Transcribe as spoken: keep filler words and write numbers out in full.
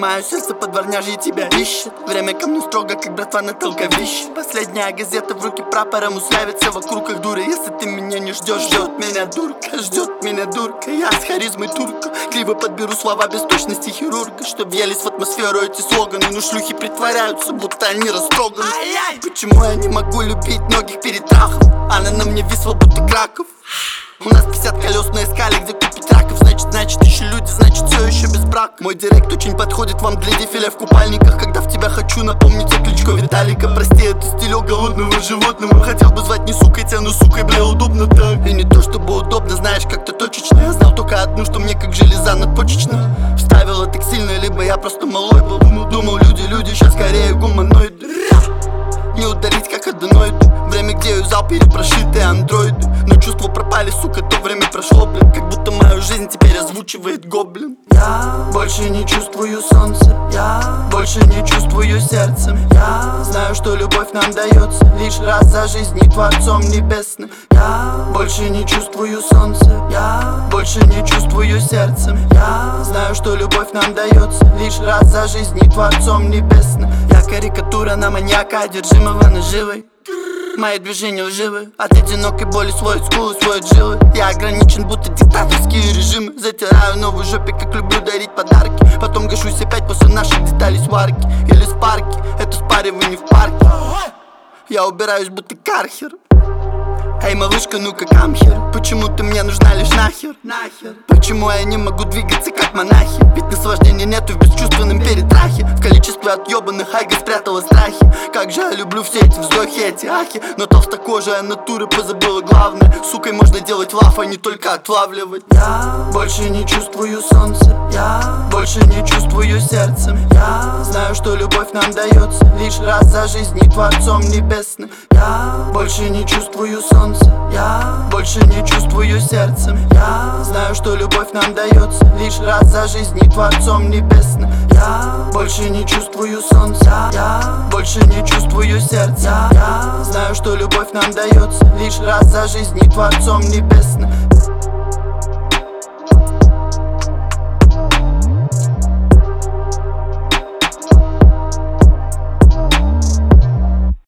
Мое сердце подворняжье тебя ищет. Время ко мне строго, как братва на толковище. Последняя газета в руки прапором уславится вокруг их дуры. Если ты меня не ждешь, ждет меня дурка, ждет меня дурка. Я с харизмой турка, криво подберу слова без точности хирурга, чтоб въелись в атмосферу эти слоганы. Но шлюхи притворяются, будто они растроганы. Почему я не могу любить многих перетрахов? Она на мне висла, будто Краков. У нас пятьдесят колес на эскале, где купить раков. Значит, значит, еще люди, значит, все еще без брака. Мой директ очень подходит вам для дефиля в купальниках. Когда в тебя хочу напомнить о кличко Виталика. Прости, это стилек голодного животного. Хотел бы звать не сукой тебя, но сукой, бля, удобно так. И не то чтобы удобно, знаешь, как-то точечно. Я знал только одну, что мне как железа надпочечная. Вставила так сильно, либо я просто малой был. Думал, думал, люди, люди, сейчас скорее гуманоиды. Не удалить как аденоиды. Время, где юзал перепрошитые андроиды. Но чувства пропали, сука, то время прошло, блин. Как будто мою жизнь теперь озвучивает гоблин. Я больше не чувствую солнца, я больше не чувствую сердцем. Я знаю, что любовь нам дается лишь раз за жизнь и Творцом Небесным. Я больше не чувствую солнца, я больше не чувствую сердцем. Я знаю, что любовь нам дается лишь раз за жизнь и Творцом Небесным. Я карикатура на маньяка, одержимого наживой. Мои движения лживы, от одинокой боли сводят скулы, сводят жилы. Я ограничен, будто диктаторские режимы. Затираю новую жопе, как люблю дарить подарки. Потом гашусь опять после наших деталей сварки. Или спарки, это спаривание в парке. Я убираюсь, будто кархер. Эй, малышка, ну-ка камхер. Почему ты мне нужна лишь нахер? Нахер. Почему я не могу двигаться как монахи? Ведь наслаждения нету в бесчувственном перетрахе. В количестве отъебанных айга спрятала страхи. Как же я люблю все эти вздохи, эти ахи. Но толстокожая натура позабыла главное. Сукой можно делать лав, а не только отлавливать. Я больше не чувствую солнца, я больше не чувствую сердцем. Я знаю, что любовь нам дается лишь раз за жизнь и Творцом Небесным. Я больше не чувствую солнца, я больше не чувствую сердцем. Я знаю, что любовь нам дается лишь раз за жизнь и Творцом Небесным. Я больше не чувствую солнца, я больше не чувствую сердца. Я знаю, что любовь нам дается лишь раз за жизнь и Творцом Небесным.